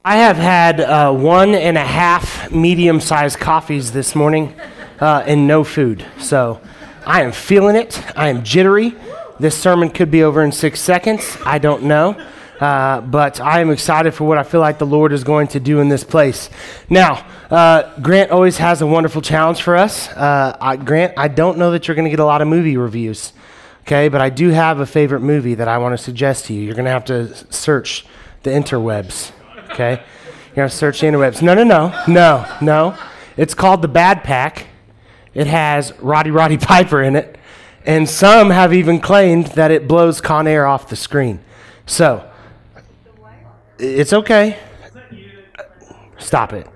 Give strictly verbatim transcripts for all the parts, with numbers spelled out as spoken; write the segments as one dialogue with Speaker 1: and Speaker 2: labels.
Speaker 1: I have had uh, one and a half medium-sized coffees this morning uh, and no food. So I am feeling it. I am jittery. This sermon could be over in six seconds. I don't know. Uh, but I am excited for what I feel like the Lord is going to do in this place. Now, uh, Grant always has a wonderful challenge for us. Uh, I, Grant, I don't know that you're going to get a lot of movie reviews, okay? But I do have a favorite movie that I want to suggest to you. You're going to have to search the interwebs. Okay, you're going to search the interwebs. No, no, no, no, no. It's called The Bad Pack. It has Roddy Roddy Piper in it. And some have even claimed that it blows Con Air off the screen. So, it's okay. Stop it.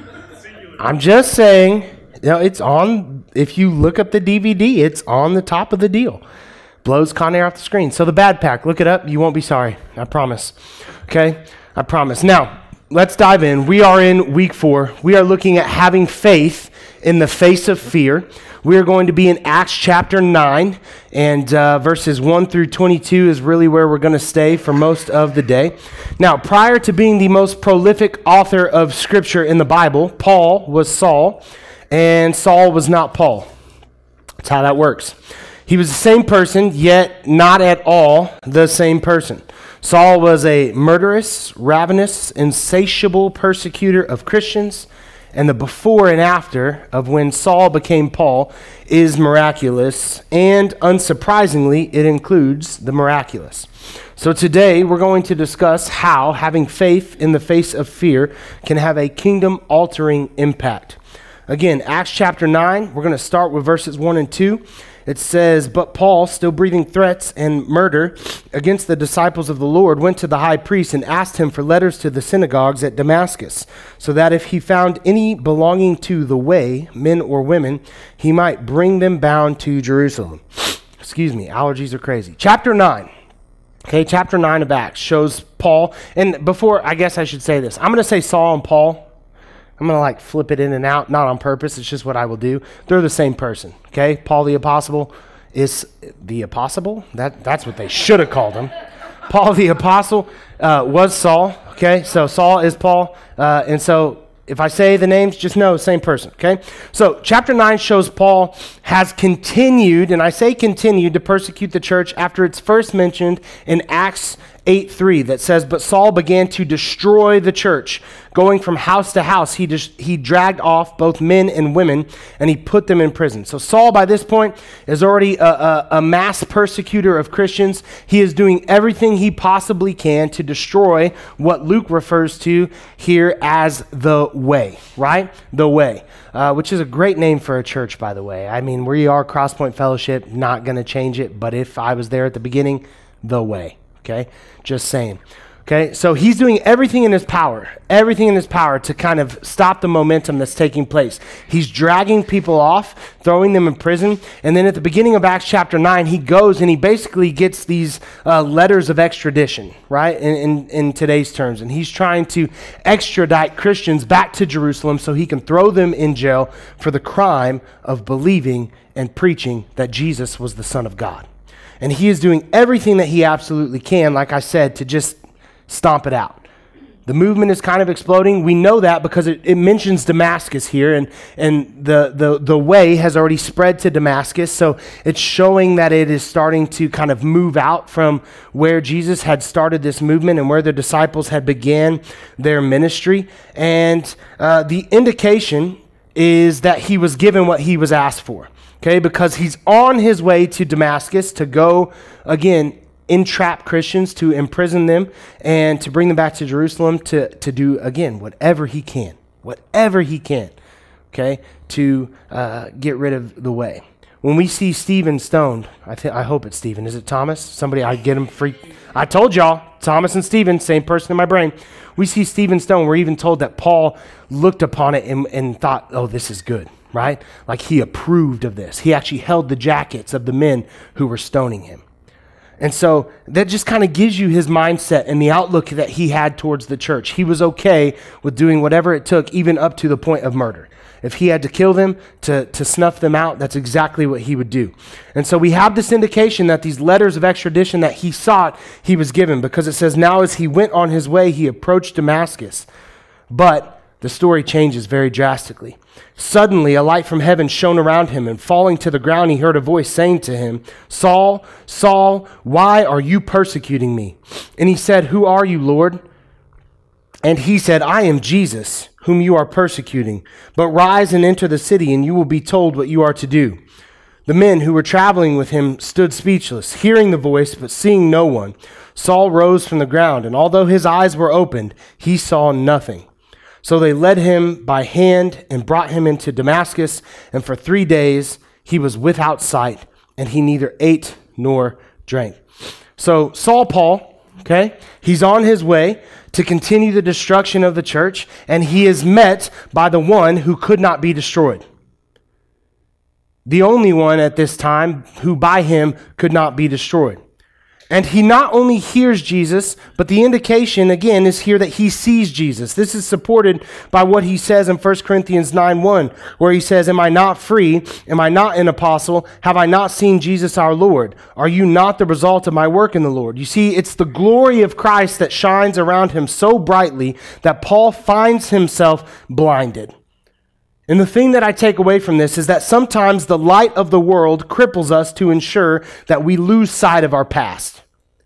Speaker 1: I'm just saying, you know, it's on, if you look up the D V D, it's on the top of the deal. Blows Con Air off the screen. So The Bad Pack, look it up. You won't be sorry. I promise. Okay? I promise. Now, let's dive in. We are in week four. We are looking at having faith in the face of fear. We are going to be in Acts chapter nine, and uh, verses one through twenty-two is really where we're going to stay for most of the day. Now, prior to being the most prolific author of Scripture in the Bible, Paul was Saul, and Saul was not Paul. That's how that works. He was the same person, yet not at all the same person. Saul was a murderous, ravenous, insatiable persecutor of Christians, and the before and after of when Saul became Paul is miraculous, and unsurprisingly, it includes the miraculous. So today, we're going to discuss how having faith in the face of fear can have a kingdom-altering impact. Again, Acts chapter nine, we're going to start with verses one and two. It says, "But Paul, still breathing threats and murder against the disciples of the Lord, went to the high priest and asked him for letters to the synagogues at Damascus, so that if he found any belonging to the way, men or women, he might bring them bound to Jerusalem." Excuse me, allergies are crazy. Chapter nine. Okay, chapter nine of Acts shows Paul, and before, I guess I should say this. I'm going to say Saul and Paul. I'm going to like flip it in and out, not on purpose. It's just what I will do. They're the same person, okay? Paul the Apostle is the Apostle? That, that's what they should have called him. Paul the Apostle uh, was Saul, okay? So Saul is Paul. Uh, and so if I say the names, just know, same person, okay? So chapter nine shows Paul has continued, and I say continued, to persecute the church after it's first mentioned in Acts eight three that says, "But Saul began to destroy the church. Going from house to house, he dis- he dragged off both men and women, and he put them in prison." So Saul, by this point, is already a, a, a mass persecutor of Christians. He is doing everything he possibly can to destroy what Luke refers to here as the way, right? The way, uh, which is a great name for a church, by the way. I mean, we are Crosspoint Fellowship, not going to change it, but if I was there at the beginning, the way. Okay, just saying. Okay, so he's doing everything in his power, everything in his power to kind of stop the momentum that's taking place. He's dragging people off, throwing them in prison, and then at the beginning of Acts chapter nine, he goes and he basically gets these uh, letters of extradition, right, in, in, in today's terms, and he's trying to extradite Christians back to Jerusalem so he can throw them in jail for the crime of believing and preaching that Jesus was the Son of God. And he is doing everything that he absolutely can, like I said, to just stomp it out. The movement is kind of exploding. We know that because it, it mentions Damascus here, and, and the, the, the way has already spread to Damascus. So it's showing that it is starting to kind of move out from where Jesus had started this movement and where the disciples had began their ministry. And uh, the indication is that he was given what he was asked for. Okay, because he's on his way to Damascus to go, again, entrap Christians, to imprison them, and to bring them back to Jerusalem to, to do, again, whatever he can, whatever he can, okay, to uh, get rid of the way. When we see Stephen stoned, I think I hope it's Stephen. Is it Thomas? Somebody, I get him free. I told y'all, Thomas and Stephen, same person in my brain. We see Stephen stoned. We're even told that Paul looked upon it and, and thought, oh, this is good. Right? Like he approved of this. He actually held the jackets of the men who were stoning him. And so that just kind of gives you his mindset and the outlook that he had towards the church. He was okay with doing whatever it took, even up to the point of murder. If he had to kill them to, to snuff them out, that's exactly what he would do. And so we have this indication that these letters of extradition that he sought, he was given, because it says, now as he went on his way, he approached Damascus. But the story changes very drastically. Suddenly, a light from heaven shone around him, and falling to the ground, he heard a voice saying to him, Saul, Saul, why are you persecuting me? And he said, who are you, Lord? And he said, I am Jesus, whom you are persecuting. But rise and enter the city, and you will be told what you are to do. The men who were traveling with him stood speechless, hearing the voice, but seeing no one. Saul rose from the ground, and although his eyes were opened, he saw nothing. So they led him by hand and brought him into Damascus, and for three days he was without sight, and he neither ate nor drank. So Saul Paul, okay, he's on his way to continue the destruction of the church, and he is met by the one who could not be destroyed. The only one at this time who by him could not be destroyed. And he not only hears Jesus, but the indication, again, is here that he sees Jesus. This is supported by what he says in First Corinthians nine one, where he says, am I not free? Am I not an apostle? Have I not seen Jesus our Lord? Are you not the result of my work in the Lord? You see, it's the glory of Christ that shines around him so brightly that Paul finds himself blinded. And the thing that I take away from this is that sometimes the light of the world cripples us to ensure that we lose sight of our past.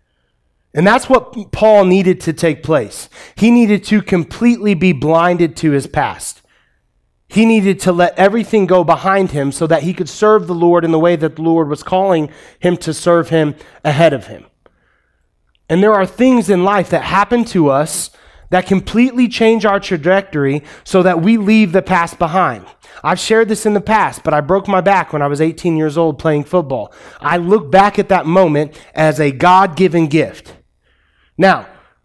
Speaker 1: And that's what Paul needed to take place. He needed to completely be blinded to his past. He needed to let everything go behind him so that he could serve the Lord in the way that the Lord was calling him to serve him ahead of him. And there are things in life that happen to us that completely change our trajectory so that we leave the past behind. I've shared this in the past, but I broke my back when I was eighteen years old playing football. I look back at that moment as a God-given gift. Now,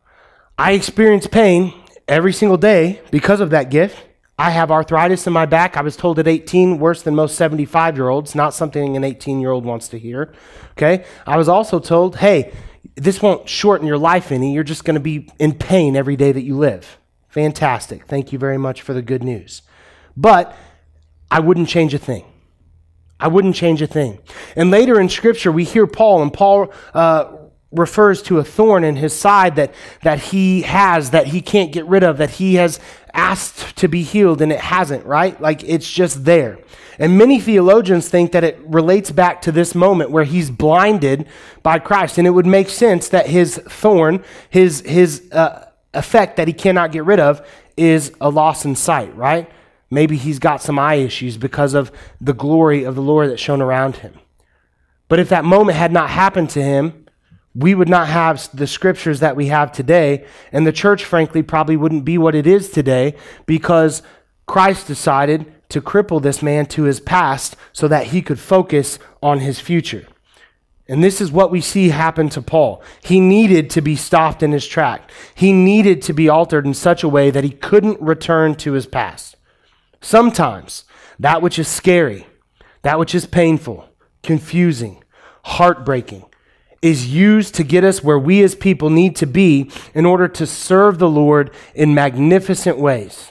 Speaker 1: I experience pain every single day because of that gift. I have arthritis in my back. I was told at eighteen, worse than most seventy-five-year-olds, not something an eighteen-year-old wants to hear. Okay? I was also told, hey, this won't shorten your life any. You're just going to be in pain every day that you live. Fantastic. Thank you very much for the good news. But I wouldn't change a thing. I wouldn't change a thing. And later in Scripture, we hear Paul, and Paul uh, refers to a thorn in his side that, that he has, that he can't get rid of, that he has asked to be healed, and it hasn't, right? Like, it's just there. And many theologians think that it relates back to this moment where he's blinded by Christ. And it would make sense that his thorn, his, his uh, effect that he cannot get rid of, is a loss in sight, right? Maybe he's got some eye issues because of the glory of the Lord that shone around him. But if that moment had not happened to him, we would not have the scriptures that we have today. And the church, frankly, probably wouldn't be what it is today because Christ decided to cripple this man to his past so that he could focus on his future. And this is what we see happen to Paul. He needed to be stopped in his track. He needed to be altered in such a way that he couldn't return to his past. Sometimes that which is scary, that which is painful, confusing, heartbreaking, is used to get us where we as people need to be in order to serve the Lord in magnificent ways.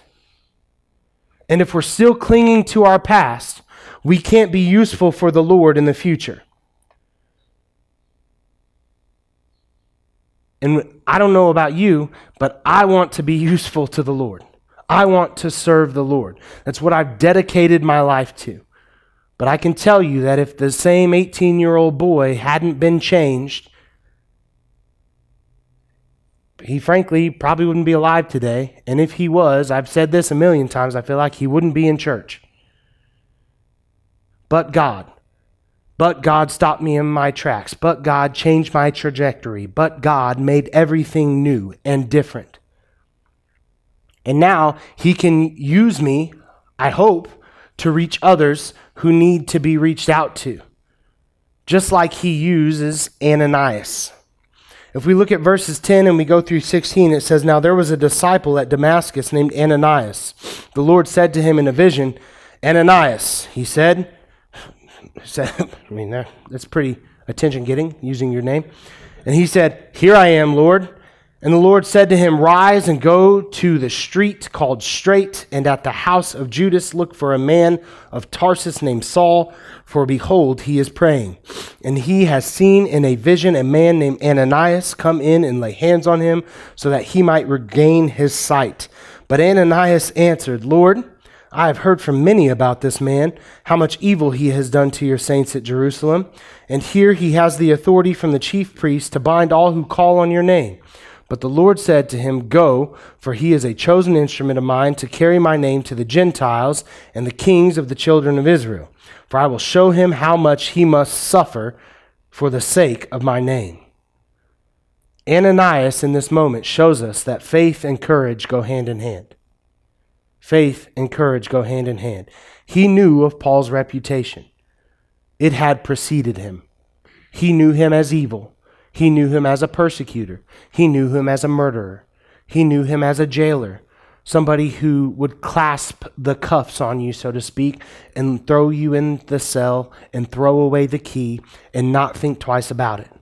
Speaker 1: And if we're still clinging to our past, we can't be useful for the Lord in the future. And I don't know about you, but I want to be useful to the Lord. I want to serve the Lord. That's what I've dedicated my life to. But I can tell you that if the same eighteen-year-old boy hadn't been changed, he frankly probably wouldn't be alive today. And if he was, I've said this a million times, I feel like he wouldn't be in church. But God. But God stopped me in my tracks. But God changed my trajectory. But God made everything new and different. And now he can use me, I hope, to reach others who need to be reached out to. Just like he uses Ananias. If we look at verses ten and we go through sixteen, it says, Now there was a disciple at Damascus named Ananias. The Lord said to him in a vision, Ananias, he said, said I mean, that's pretty attention-getting, using your name. And he said, Here I am, Lord. And the Lord said to him, rise and go to the street called Straight, and at the house of Judas look for a man of Tarsus named Saul, for behold, he is praying. And he has seen in a vision a man named Ananias come in and lay hands on him, so that he might regain his sight. But Ananias answered, Lord, I have heard from many about this man, how much evil he has done to your saints at Jerusalem. And here he has the authority from the chief priest to bind all who call on your name. But the Lord said to him, go, for he is a chosen instrument of mine to carry my name to the Gentiles and the kings of the children of Israel. For I will show him how much he must suffer for the sake of my name. Ananias in this moment shows us that faith and courage go hand in hand. Faith and courage go hand in hand. He knew of Paul's reputation. It had preceded him. He knew him as evil. He knew him as a persecutor. He knew him as a murderer. He knew him as a jailer, somebody who would clasp the cuffs on you, so to speak, and throw you in the cell and throw away the key and not think twice about it.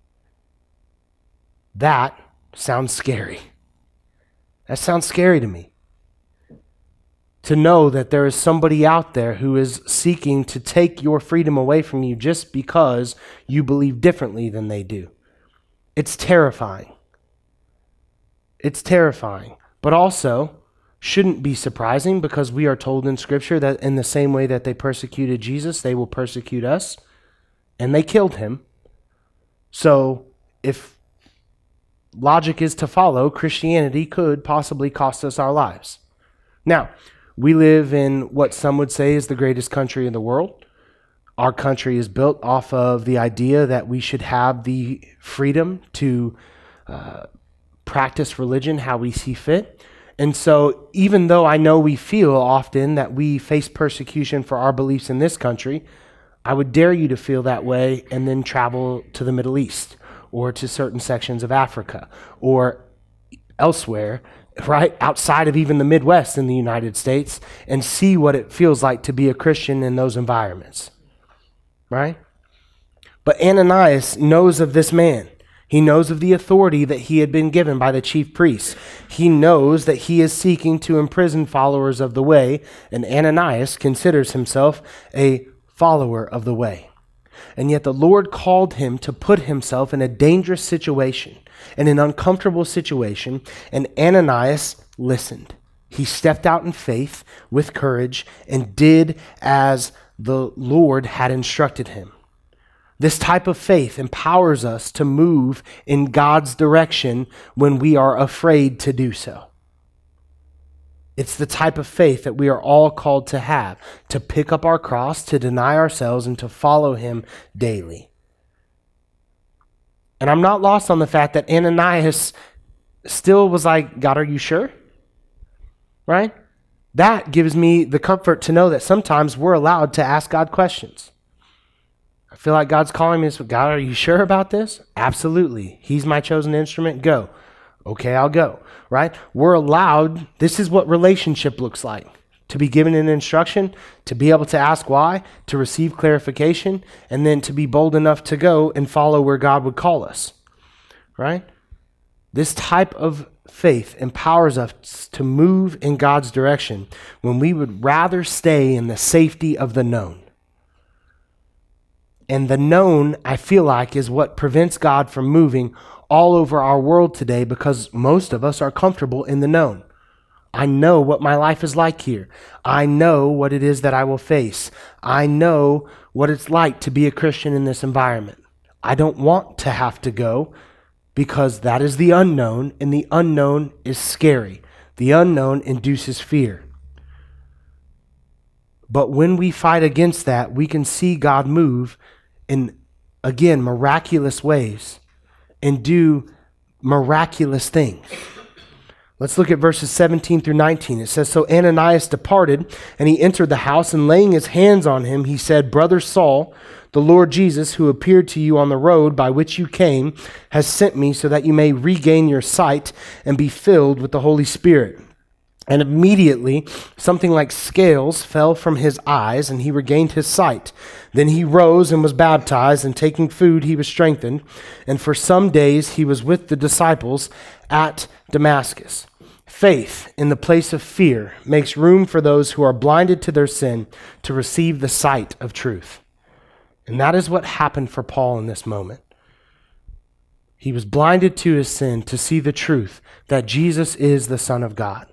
Speaker 1: That sounds scary. That sounds scary to me. To know that there is somebody out there who is seeking to take your freedom away from you just because you believe differently than they do. It's terrifying. It's terrifying, but also shouldn't be surprising because we are told in Scripture that in the same way that they persecuted Jesus, they will persecute us, and they killed him. So if logic is to follow, Christianity could possibly cost us our lives. Now, we live in what some would say is the greatest country in the world. Our country is built off of the idea that we should have the freedom to uh, practice religion how we see fit. And so even though I know we feel often that we face persecution for our beliefs in this country, I would dare you to feel that way and then travel to the Middle East or to certain sections of Africa or elsewhere, right outside of even the Midwest in the United States, and see what it feels like to be a Christian in those environments. Right? But Ananias knows of this man. He knows of the authority that he had been given by the chief priests. He knows that he is seeking to imprison followers of the way, and Ananias considers himself a follower of the way. And yet the Lord called him to put himself in a dangerous situation, in an uncomfortable situation, and Ananias listened. He stepped out in faith with courage and did as the Lord had instructed him. This type of faith empowers us to move in God's direction when we are afraid to do so. It's the type of faith that we are all called to have, to pick up our cross, to deny ourselves, and to follow him daily. And I'm not lost on the fact that Ananias still was like, God, are you sure? Right? That gives me the comfort to know that sometimes we're allowed to ask God questions. I feel like God's calling me, God, are you sure about this? Absolutely. He's my chosen instrument. Go. Okay, I'll go. Right? We're allowed, this is what relationship looks like. To be given an instruction, to be able to ask why, to receive clarification, and then to be bold enough to go and follow where God would call us. Right? This type of faith empowers us to move in God's direction when we would rather stay in the safety of the known. And the known, I feel like, is what prevents God from moving all over our world today, because most of us are comfortable in the known. I know what my life is like here. I know what it is that I will face. I know what it's like to be a Christian in this environment. I don't want to have to go, because that is the unknown, and the unknown is scary. The unknown induces fear. But when we fight against that, we can see God move in, again, miraculous ways and do miraculous things. Let's look at verses seventeen through nineteen. It says, so Ananias departed, and he entered the house, and laying his hands on him, he said, Brother Saul, the Lord Jesus, who appeared to you on the road by which you came, has sent me so that you may regain your sight and be filled with the Holy Spirit. And immediately something like scales fell from his eyes, and he regained his sight. Then he rose and was baptized, and taking food he was strengthened. And for some days he was with the disciples at Damascus. Faith in the place of fear makes room for those who are blinded to their sin to receive the sight of truth. And that is what happened for Paul in this moment. He was blinded to his sin to see the truth that Jesus is the Son of God.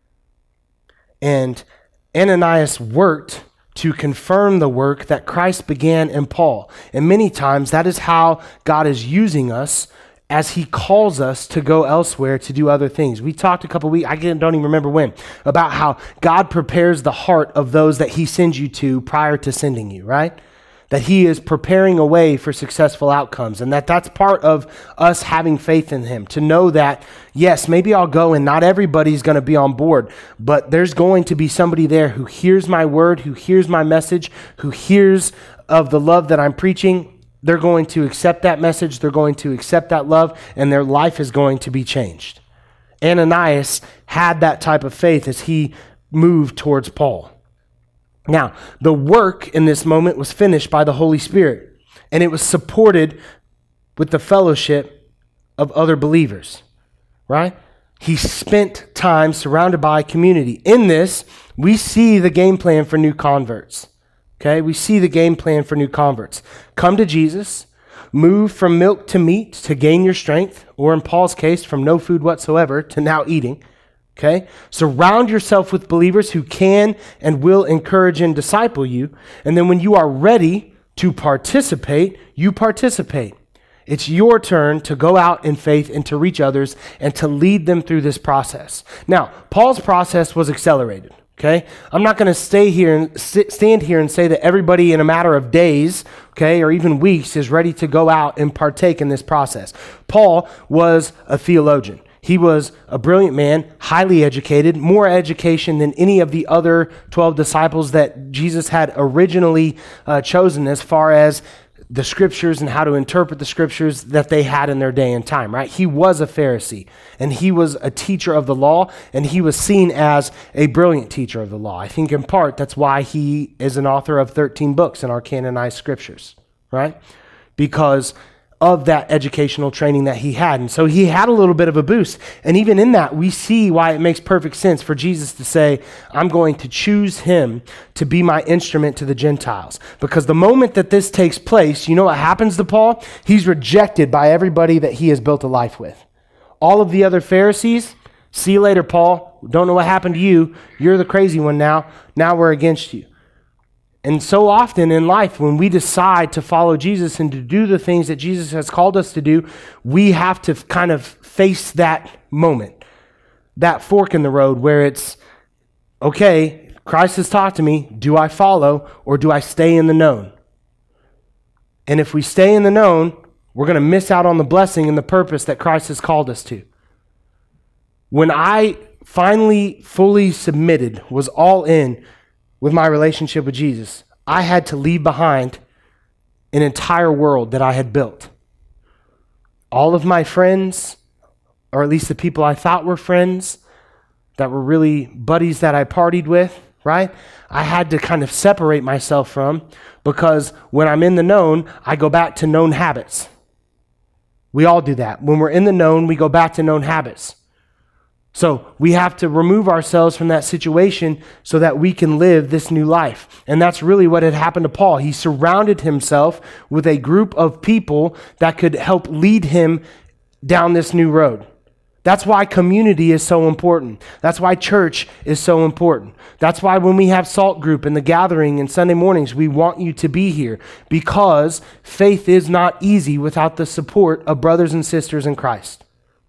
Speaker 1: And Ananias worked to confirm the work that Christ began in Paul. And many times that is how God is using us as he calls us to go elsewhere to do other things. We talked a couple weeks, I don't even remember when, about how God prepares the heart of those that he sends you to prior to sending you, right? That he is preparing a way for successful outcomes, and that that's part of us having faith in him, to know that, yes, maybe I'll go and not everybody's going to be on board, but there's going to be somebody there who hears my word, who hears my message, who hears of the love that I'm preaching. They're going to accept that message, they're going to accept that love, and their life is going to be changed. Ananias had that type of faith as he moved towards Paul. Now, the work in this moment was finished by the Holy Spirit, and it was supported with the fellowship of other believers, right? He spent time surrounded by community. In this, we see the game plan for new converts, okay? We see the game plan for new converts. Come to Jesus, move from milk to meat to gain your strength, or in Paul's case, from no food whatsoever to now eating. Okay? Surround yourself with believers who can and will encourage and disciple you. And then when you are ready to participate, you participate. It's your turn to go out in faith and to reach others and to lead them through this process. Now, Paul's process was accelerated. Okay? I'm not going to stay here and sit, stand here and say that everybody in a matter of days, okay, or even weeks is ready to go out and partake in this process. Paul was a theologian. He was a brilliant man, highly educated, more education than any of the other twelve disciples that Jesus had originally uh, chosen as far as the scriptures and how to interpret the scriptures that they had in their day and time, right? He was a Pharisee, and he was a teacher of the law, and he was seen as a brilliant teacher of the law. I think in part that's why he is an author of thirteen books in our canonized scriptures, right? Because of that educational training that he had. And so he had a little bit of a boost. And even in that, we see why it makes perfect sense for Jesus to say, I'm going to choose him to be my instrument to the Gentiles. Because the moment that this takes place, you know what happens to Paul? He's rejected by everybody that he has built a life with. All of the other Pharisees, see you later, Paul. Don't know what happened to you. You're the crazy one now. Now we're against you. And so often in life, when we decide to follow Jesus and to do the things that Jesus has called us to do, we have to kind of face that moment, that fork in the road where it's, okay, Christ has talked to me. Do I follow or do I stay in the known? And if we stay in the known, we're going to miss out on the blessing and the purpose that Christ has called us to. When I finally fully submitted, was all in with my relationship with Jesus, I had to leave behind an entire world that I had built. All of my friends, or at least the people I thought were friends, that were really buddies that I partied with, right? I had to kind of separate myself from, because when I'm in the known, I go back to known habits. We all do that. When we're in the known, we go back to known habits. So we have to remove ourselves from that situation so that we can live this new life. And that's really what had happened to Paul. He surrounded himself with a group of people that could help lead him down this new road. That's why community is so important. That's why church is so important. That's why when we have Salt Group and the gathering and Sunday mornings, we want you to be here, because faith is not easy without the support of brothers and sisters in Christ.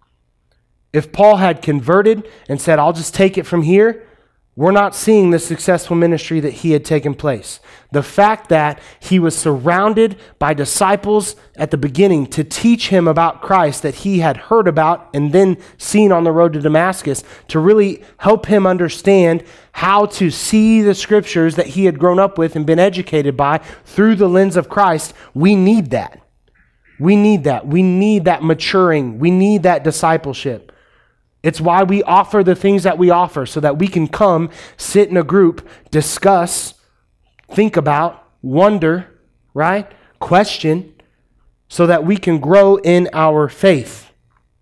Speaker 1: If Paul had converted and said, I'll just take it from here, we're not seeing the successful ministry that he had taken place. The fact that he was surrounded by disciples at the beginning to teach him about Christ that he had heard about and then seen on the road to Damascus, to really help him understand how to see the scriptures that he had grown up with and been educated by through the lens of Christ, we need that. We need that. We need that maturing. We need that discipleship. It's why we offer the things that we offer, so that we can come, sit in a group, discuss, think about, wonder, right? Question, so that we can grow in our faith,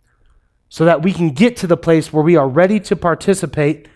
Speaker 1: so that we can get to the place where we are ready to participate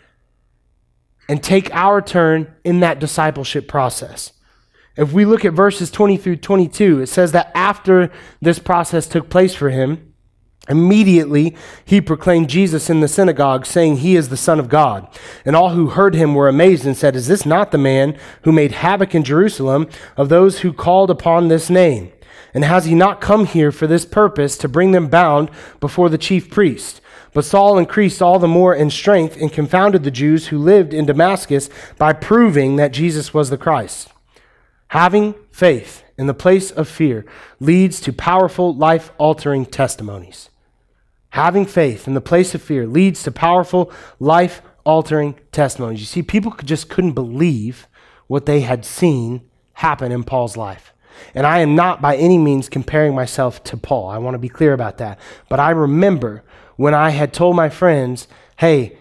Speaker 1: and take our turn in that discipleship process. If we look at verses twenty through twenty-two, it says that after this process took place for him, immediately he proclaimed Jesus in the synagogue, saying he is the Son of God. And all who heard him were amazed and said, "Is this not the man who made havoc in Jerusalem of those who called upon this name? And has he not come here for this purpose, to bring them bound before the chief priest?" But Saul increased all the more in strength and confounded the Jews who lived in Damascus by proving that Jesus was the Christ. Having faith in the place of fear leads to powerful, life-altering testimonies. Having faith in the place of fear leads to powerful, life-altering testimonies. You see, people just couldn't believe what they had seen happen in Paul's life. And I am not by any means comparing myself to Paul. I want to be clear about that. But I remember when I had told my friends, hey,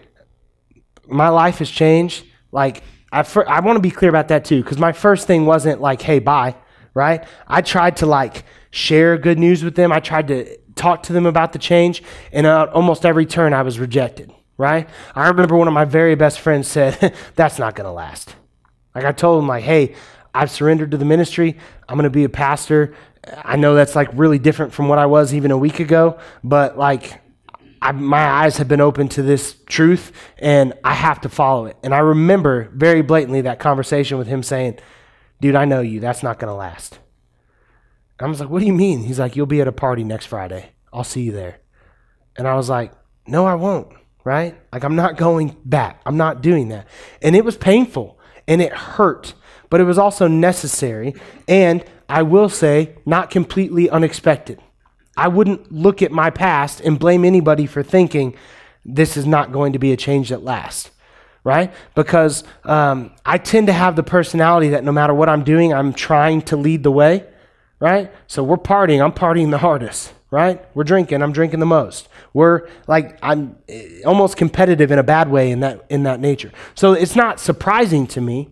Speaker 1: my life has changed. Like, I, fir- I want to be clear about that too, because my first thing wasn't like, hey, bye, right? I tried to like share good news with them. I tried to talk to them about the change, and at almost every turn I was rejected, right? I remember one of my very best friends said, that's not going to last. Like, I told him, like, hey, I've surrendered to the ministry. I'm going to be a pastor. I know that's like really different from what I was even a week ago, but like I, my eyes have been open to this truth and I have to follow it. And I remember very blatantly that conversation with him saying, dude, I know you. That's not going to last. And I was like, what do you mean? He's like, you'll be at a party next Friday. I'll see you there. And I was like, no, I won't, right? Like, I'm not going back. I'm not doing that. And it was painful and it hurt, but it was also necessary. And I will say, not completely unexpected. I wouldn't look at my past and blame anybody for thinking this is not going to be a change that lasts, right? Because um, I tend to have the personality that no matter what I'm doing, I'm trying to lead the way, right? So we're partying. I'm partying the hardest, right? We're drinking. I'm drinking the most. We're like, I'm almost competitive in a bad way in that in that nature. So it's not surprising to me,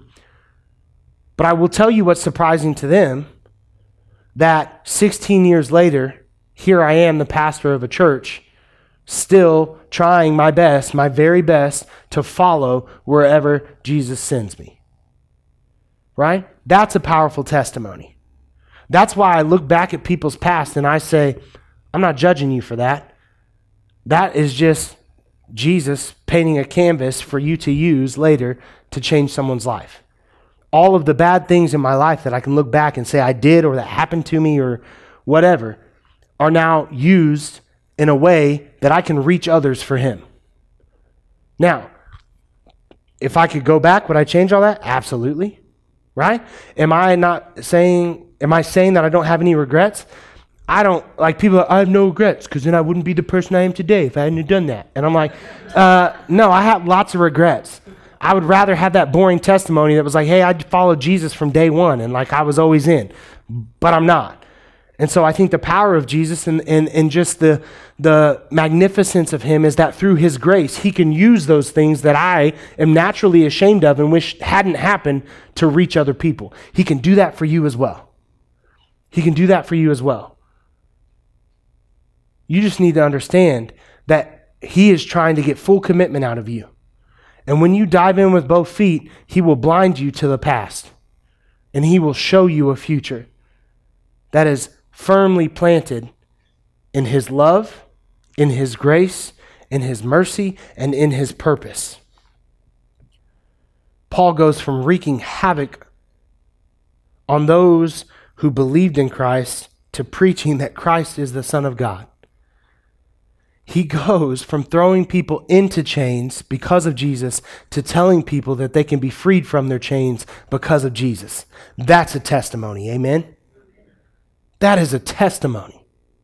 Speaker 1: but I will tell you what's surprising to them, that sixteen years later, here I am, the pastor of a church, still trying my best, my very best, to follow wherever Jesus sends me. Right? That's a powerful testimony. That's why I look back at people's past and I say, I'm not judging you for that. That is just Jesus painting a canvas for you to use later to change someone's life. All of the bad things in my life that I can look back and say I did or that happened to me or whatever are now used in a way that I can reach others for him. Now, if I could go back, would I change all that? Absolutely. Right? Am I not saying, am I saying that I don't have any regrets? I don't, like people, are, I have no regrets because then I wouldn't be the person I am today if I hadn't done that. And I'm like, uh, no, I have lots of regrets. I would rather have that boring testimony that was like, hey, I followed Jesus from day one and like I was always in, but I'm not. And so I think the power of Jesus and, and, and just the, the magnificence of him is that through his grace, he can use those things that I am naturally ashamed of and wish hadn't happened to reach other people. He can do that for you as well. He can do that for you as well. You just need to understand that he is trying to get full commitment out of you. And when you dive in with both feet, he will blind you to the past. And he will show you a future that is firmly planted in his love, in his grace, in his mercy, and in his purpose. Paul goes from wreaking havoc on those who believed in Christ to preaching that Christ is the Son of God. He goes from throwing people into chains because of Jesus to telling people that they can be freed from their chains because of Jesus. That's a testimony, amen? That is a testimony.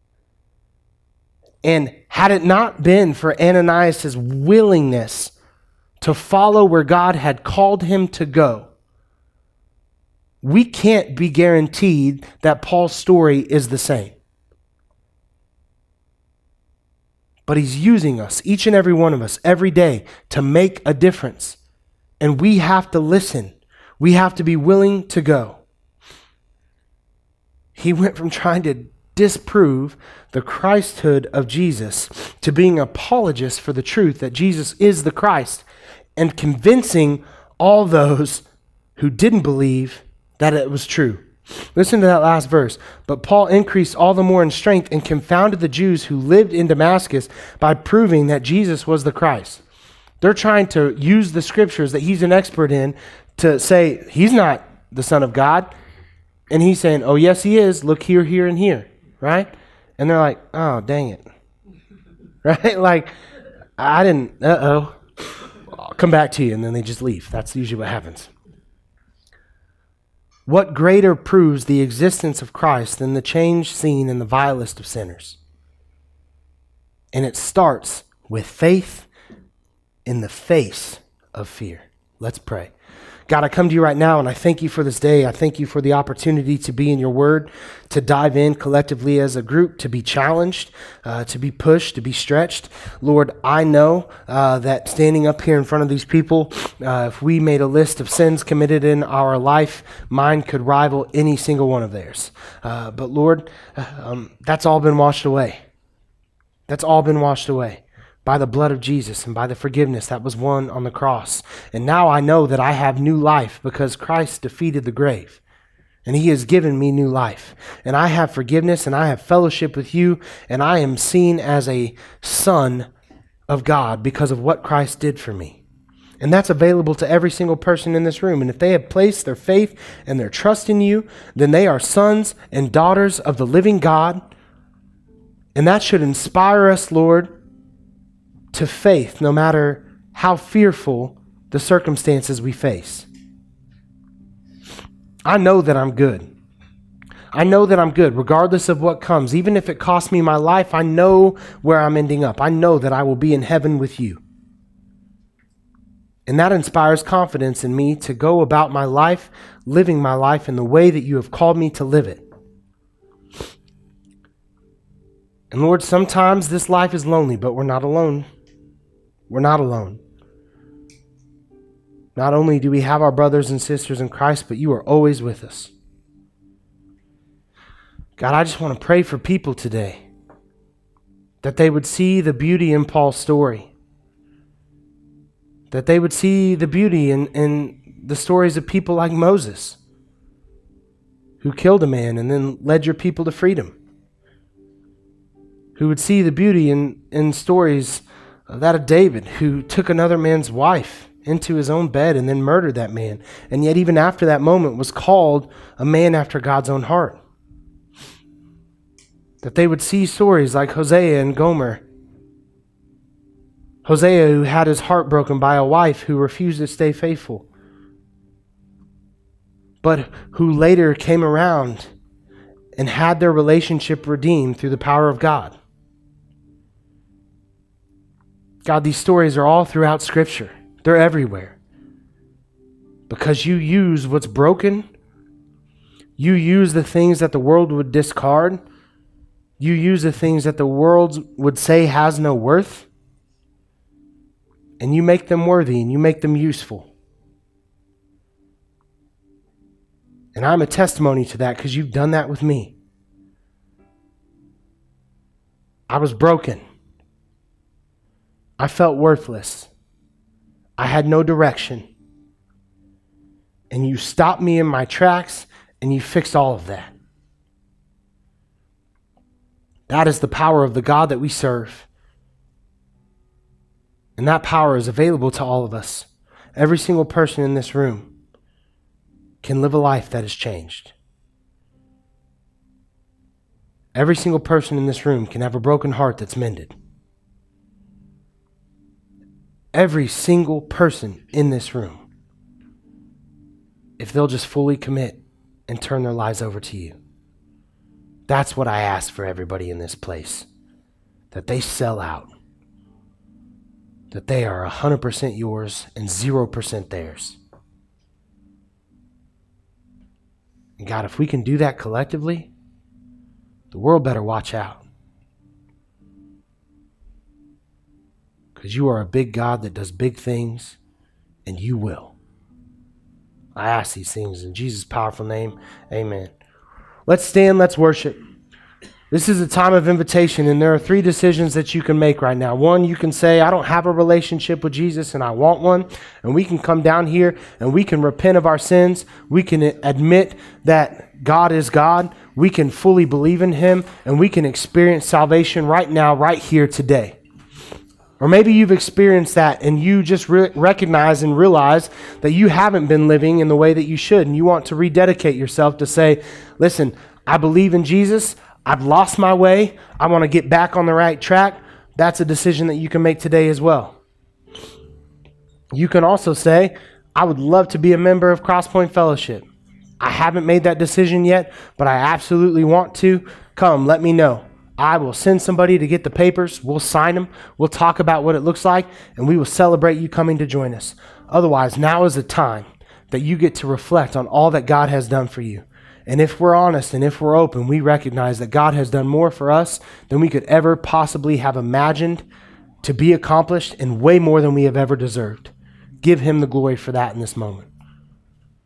Speaker 1: And had it not been for Ananias' willingness to follow where God had called him to go, we can't be guaranteed that Paul's story is the same. But he's using us, each and every one of us, every day to make a difference. And we have to listen. We have to be willing to go. He went from trying to disprove the Christhood of Jesus to being an apologist for the truth that Jesus is the Christ and convincing all those who didn't believe that it was true. Listen to that last verse. But Paul increased all the more in strength and confounded the Jews who lived in Damascus by proving that Jesus was the Christ. They're trying to use the scriptures that he's an expert in to say he's not the Son of God. And he's saying, oh, yes, he is. Look here, here, and here. Right? And they're like, oh, dang it. Right? Like, I didn't, uh-oh. I'll come back to you. And then they just leave. That's usually what happens. What greater proves the existence of Christ than the change seen in the vilest of sinners? And it starts with faith in the face of fear. Let's pray. God, I come to you right now and I thank you for this day. I thank you for the opportunity to be in your word, to dive in collectively as a group, to be challenged, uh, to be pushed, to be stretched. Lord, I know uh, that standing up here in front of these people, uh, if we made a list of sins committed in our life, mine could rival any single one of theirs. Uh, but Lord, um, that's all been washed away. That's all been washed away by the blood of Jesus and by the forgiveness that was won on the cross. And now I know that I have new life because Christ defeated the grave. And he has given me new life. And I have forgiveness and I have fellowship with you. And I am seen as a son of God because of what Christ did for me. And that's available to every single person in this room. And if they have placed their faith and their trust in you, then they are sons and daughters of the living God. And that should inspire us, Lord, to faith, no matter how fearful the circumstances we face. I know that I'm good. I know that I'm good, regardless of what comes. Even if it costs me my life, I know where I'm ending up. I know that I will be in heaven with you. And that inspires confidence in me to go about my life, living my life in the way that you have called me to live it. And Lord, sometimes this life is lonely, but we're not alone. We're not alone. Not only do we have our brothers and sisters in Christ, but you are always with us. God, I just want to pray for people today that they would see the beauty in Paul's story, that they would see the beauty in, in the stories of people like Moses, who killed a man and then led your people to freedom, who would see the beauty in, in stories that of David, who took another man's wife into his own bed and then murdered that man. And yet even after that moment was called a man after God's own heart. That they would see stories like Hosea and Gomer. Hosea, who had his heart broken by a wife who refused to stay faithful, but who later came around and had their relationship redeemed through the power of God. God, these stories are all throughout Scripture. They're everywhere. Because you use what's broken. You use the things that the world would discard. You use the things that the world would say has no worth. And you make them worthy and you make them useful. And I'm a testimony to that because you've done that with me. I was broken. I felt worthless. I had no direction. And you stopped me in my tracks and you fixed all of that. That is the power of the God that we serve. And that power is available to all of us. Every single person in this room can live a life that is changed. Every single person in this room can have a broken heart that's mended. Every single person in this room, if they'll just fully commit and turn their lives over to you. That's what I ask for everybody in this place, that they sell out, that they are one hundred percent yours and zero percent theirs. And God, if we can do that collectively, the world better watch out. because you are a big God that does big things, and you will. I ask these things in Jesus' powerful name. Amen. Let's stand. Let's worship. This is a time of invitation, and there are three decisions that you can make right now. One, you can say, I don't have a relationship with Jesus and I want one. And we can come down here and we can repent of our sins. We can admit that God is God. We can fully believe in him, and we can experience salvation right now, right here today. Or maybe you've experienced that and you just re- recognize and realize that you haven't been living in the way that you should, and you want to rededicate yourself to say, listen, I believe in Jesus. I've lost my way. I want to get back on the right track. That's a decision that you can make today as well. You can also say, I would love to be a member of Crosspoint Fellowship. I haven't made that decision yet, but I absolutely want to. Come, let me know. I will send somebody to get the papers. We'll sign them. We'll talk about what it looks like, and we will celebrate you coming to join us. Otherwise, now is the time that you get to reflect on all that God has done for you. And if we're honest and if we're open, we recognize that God has done more for us than we could ever possibly have imagined to be accomplished, and way more than we have ever deserved. Give him the glory for that in this moment.